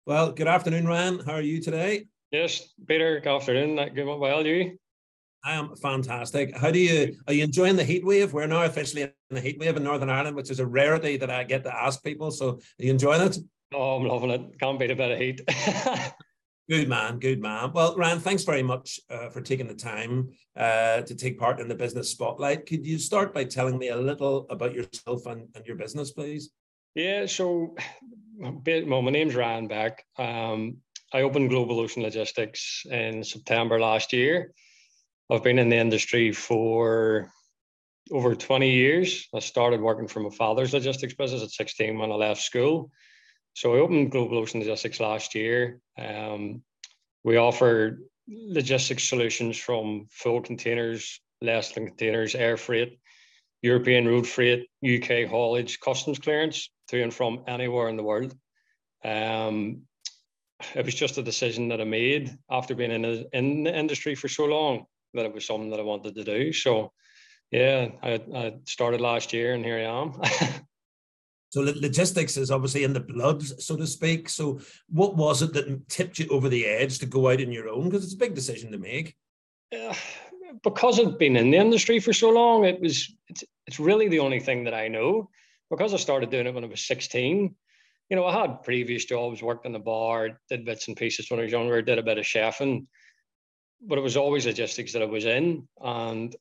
Well, good afternoon, Ryan. How are you today? Yes, Peter, good afternoon. Good well, you? I am fantastic. Are you enjoying the heat wave? We're now officially in the heat wave in Northern Ireland, which is a rarity that I get to ask people. So, are you enjoying it? Oh, I'm loving it. Can't beat a bit of heat. Good man, good man. Well, Ryan, thanks very much for taking the time to take part in the business spotlight. Could you start by telling me a little about yourself and your business, please? Yeah, so well, my name's Ryan Beck. I opened Global Ocean Logistics in September last year. I've been in the industry for over 20 years. I started working for my father's logistics business at 16 when I left school. So I opened Global Ocean Logistics last year. We offer logistics solutions from full containers, less than containers, air freight, European road freight, UK haulage, customs clearance to and from anywhere in the world. It was just a decision that I made after being in the industry for so long that it was something that I wanted to do. So, yeah, I started last year and here I am. So logistics is obviously in the blood, so to speak. So what was it that tipped you over the edge to go out on your own? Because it's a big decision to make. Uh, because I've been in the industry for so long, it's really the only thing that I know. Because I started doing it when I was 16, I had previous jobs, worked in the bar, did bits and pieces when I was younger, did a bit of chefing, but it was always logistics that I was in. And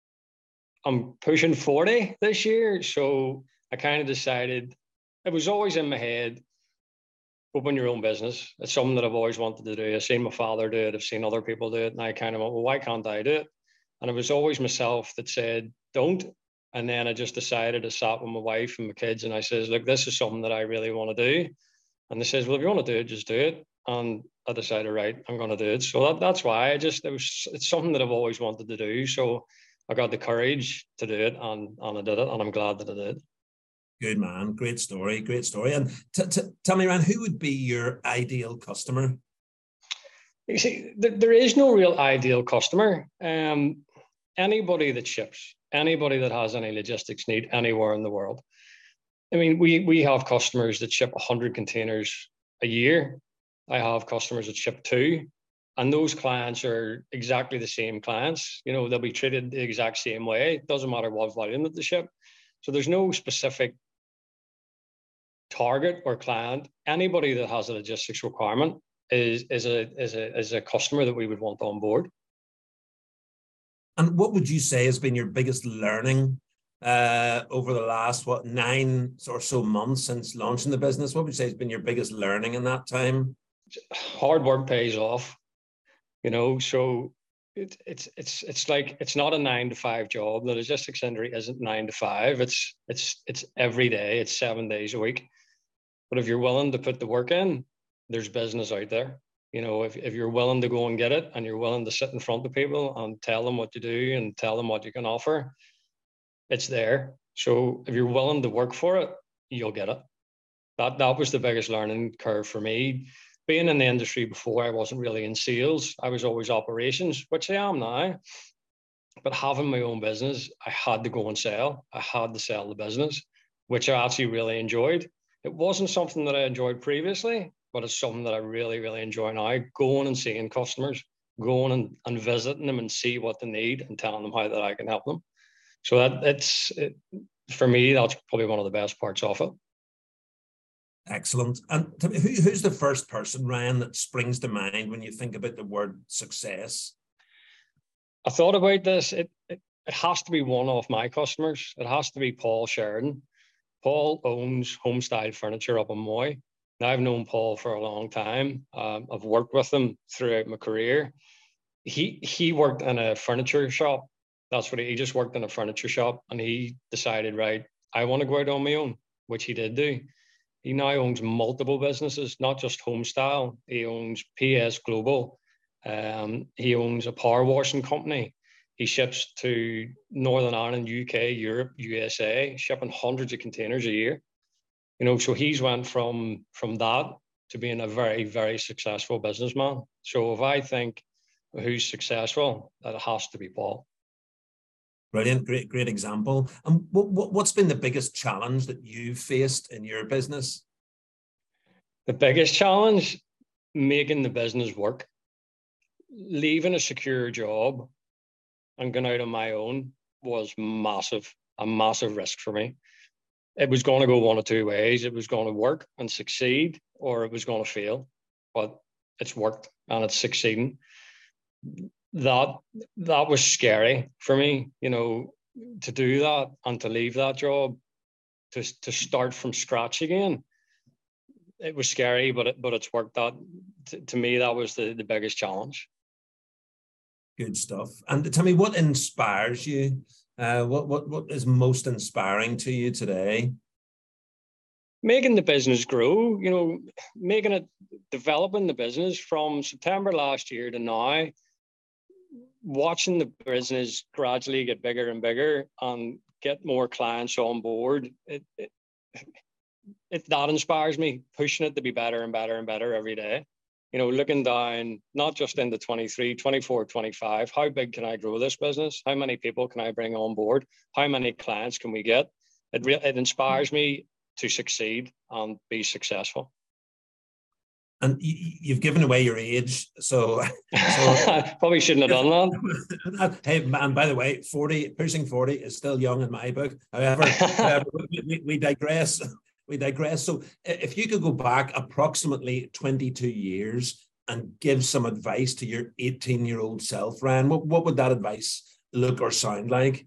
I'm pushing 40 this year. So I kind of decided, it was always in my head, open your own business. It's something that I've always wanted to do. I've seen my father do it. I've seen other people do it. And I kind of went, well, why can't I do it? And it was always myself that said, don't. And then I just decided, I sat with my wife and my kids and I says, look, this is something that I really want to do. And they says, well, if you want to do it, just do it. And I decided, right, I'm going to do it. So that's why it's something that I've always wanted to do. So I got the courage to do it and I did it. And I'm glad that I did. Good man. Great story. Great story. And tell me, Ryan, who would be your ideal customer? You see, there is no real ideal customer. Anybody that ships, anybody that has any logistics need anywhere in the world. I mean, we have customers that ship 100 containers a year. I have customers that ship two, and those clients are exactly the same clients. They'll be treated the exact same way. It doesn't matter what volume that they ship. So there's no specific target or client. Anybody that has a logistics requirement is a customer that we would want on board. And what would you say has been your biggest learning over the last 9 or so months since launching the business? What would you say has been your biggest learning in that time? Hard work pays off. So it's like, it's not a 9 to 5 job. The logistics industry isn't 9 to 5. It's every day. It's 7 days a week. But if you're willing to put the work in, there's business out there. If you're willing to go and get it and you're willing to sit in front of people and tell them what to do and tell them what you can offer, it's there. So if you're willing to work for it, you'll get it. That was the biggest learning curve for me. Being in the industry before, I wasn't really in sales. I was always operations, which I am now. But having my own business, I had to go and sell. I had to sell the business, which I actually really enjoyed. It wasn't something that I enjoyed previously, but it's something that I really, really enjoy now. Going and seeing customers, going and visiting them and see what they need and telling them how that I can help them. So for me, that's probably one of the best parts of it. Excellent. And tell me, who's the first person, Ryan, that springs to mind when you think about the word success? I thought about this. It has to be one of my customers. It has to be Paul Sheridan. Paul owns Homestyle Furniture up in Moy. Now, I've known Paul for a long time. I've worked with him throughout my career. He worked in a furniture shop. That's what he just worked in a furniture shop, and he decided, right, I want to go out on my own, which he did do. He now owns multiple businesses, not just Homestyle. He owns PS Global. He owns a power washing company. He ships to Northern Ireland, UK, Europe, USA, shipping hundreds of containers a year. So he's went from that to being a very, very successful businessman. So if I think who's successful, that has to be Paul. Brilliant, great example. And what's been the biggest challenge that you've faced in your business? The biggest challenge, making the business work. Leaving a secure job and going out on my own was a massive risk for me. It was going to go one of two ways. It was going to work and succeed, or it was going to fail. But it's worked and it's succeeding. That was scary for me, you know, to do that and to leave that job, to start from scratch again. It was scary, but it's worked. That to me, that was the biggest challenge. Good stuff. And tell me, what inspires you? What is most inspiring to you today? Making the business grow, you know, developing the business from September last year to now, watching the business gradually get bigger and bigger and get more clients on board. That inspires me, pushing it to be better and better and better every day. You know, looking down, not just into 23, 24, 25, how big can I grow this business? How many people can I bring on board? How many clients can we get? It inspires me to succeed and be successful. And you've given away your age, so probably shouldn't have done that. Hey, and by the way, pushing 40 is still young in my book. However, we digress. We digress. So if you could go back approximately 22 years and give some advice to your 18-year-old self, Ryan, what would that advice look or sound like?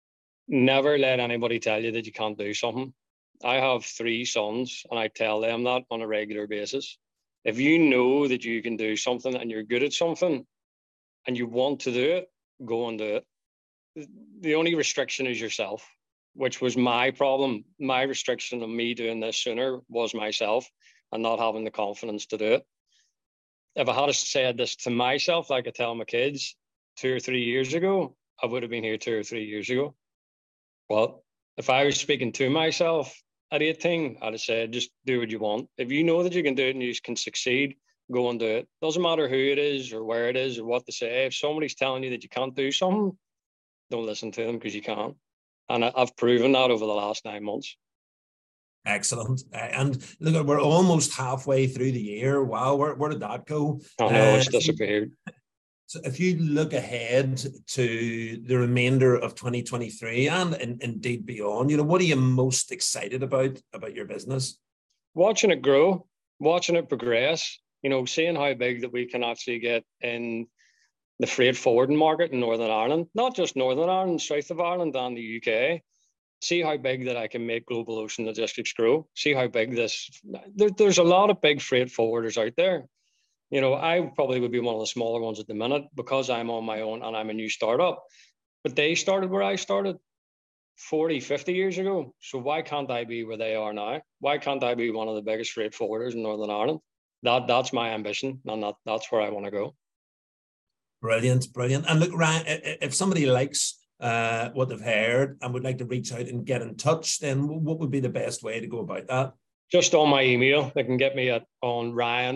Never let anybody tell you that you can't do something. I have 3 sons and I tell them that on a regular basis. If you know that you can do something and you're good at something and you want to do it, go and do it. The only restriction is yourself, which was my problem. My restriction of me doing this sooner was myself and not having the confidence to do it. If I had said this to myself, like I tell my kids 2 or 3 years ago, I would have been here 2 or 3 years ago. Well, if I was speaking to myself at 18, I'd have said, just do what you want. If you know that you can do it and you can succeed, go and do it. Doesn't matter who it is or where it is or what they say. If somebody's telling you that you can't do something, don't listen to them, because you can't. And I've proven that over the last 9 months. Excellent. And look, we're almost halfway through the year. Wow, where did that go? I know, it's disappeared. So if you look ahead to the remainder of 2023 and indeed beyond, you know, what are you most excited about your business? Watching it grow, watching it progress, you know, seeing how big that we can actually get in the freight forwarding market in Northern Ireland, not just Northern Ireland, south of Ireland and the UK. See how big that I can make Global Ocean Logistics grow. See how big there's a lot of big freight forwarders out there. You know, I probably would be one of the smaller ones at the minute because I'm on my own and I'm a new startup. But they started where I started 40, 50 years ago. So why can't I be where they are now? Why can't I be one of the biggest freight forwarders in Northern Ireland? That's my ambition, and that's where I want to go. Brilliant. And look, Ryan, if somebody likes what they've heard and would like to reach out and get in touch, then what would be the best way to go about that? Just on my email. They can get me on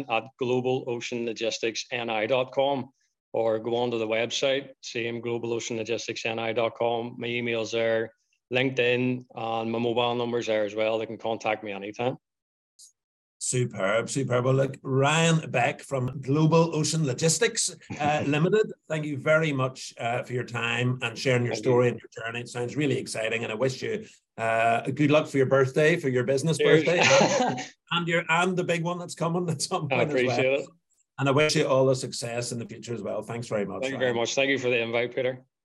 ryan@globaloceanlogisticsni.com, or go onto the website, same globaloceanlogisticsni.com. My email's there, LinkedIn, and my mobile number's there as well. They can contact me anytime. Superb. Well, look, Ryan Beck from Global Ocean Logistics Limited, thank you very much for your time and sharing your story and your journey. It sounds really exciting, and I wish you good luck for your birthday, for your business birthday, and the big one that's coming at some point. I appreciate it. And I wish you all the success in the future as well. Thanks very much. Thank you very much. Thank you for the invite, Peter.